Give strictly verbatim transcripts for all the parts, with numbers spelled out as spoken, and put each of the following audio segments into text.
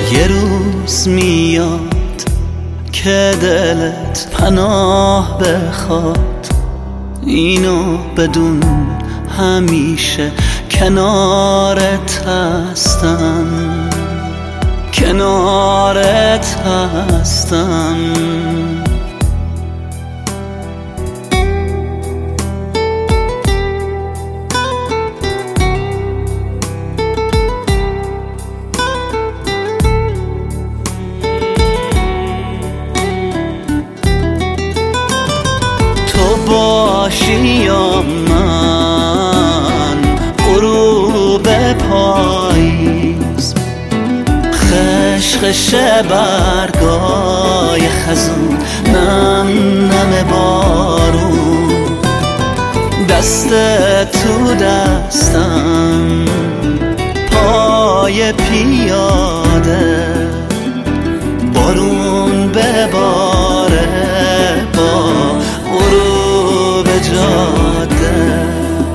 یه روز میاد که دلت پناه بخواد، اینو بدون همیشه کنارت هستم، کنارت هستم. تو باشی یا من غروب پاییز، خشخش برگای خزون، نم نم بارون، دست تو دستم پای پیاده، بارون بباره با غروب جاده.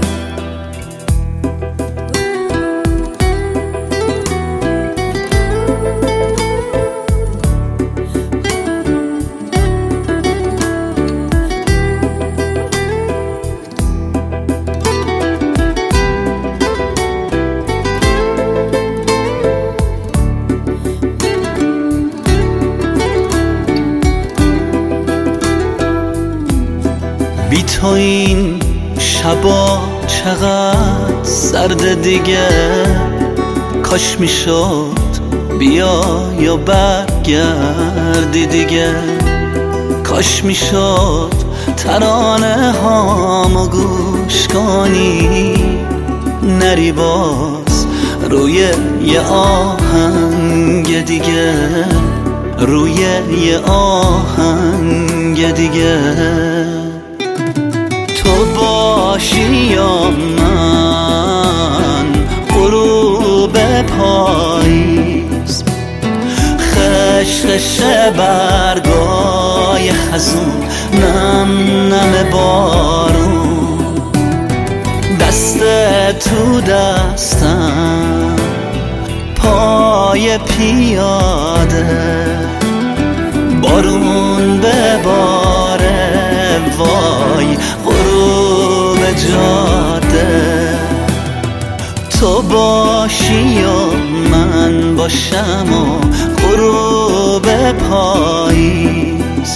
بی تو این شبا چقدر سرد دیگه، کاش میشد بیا یا برگردی دیگه، کاش میشد ترانه هامو گوش کنی، نری باز روی یه آهنگ دیگه، روی یه آهنگ دیگه. تو باشی یا من غروب پاییز، خشخش برگای خزون، نم نم بارون، دست تو دستم پای پیاده، بارون بباره وای غروب جاده. تو باشی یا من باشم و غروب پاییز،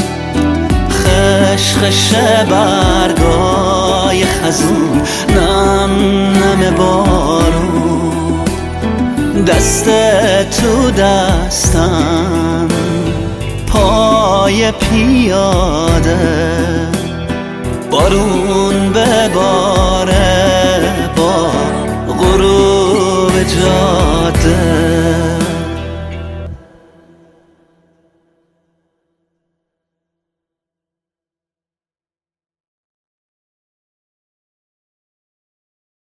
خشخش برگای خزون، نم نم بارون، دست تو دستم پای پیاده، بارون بباره با غروب جاده.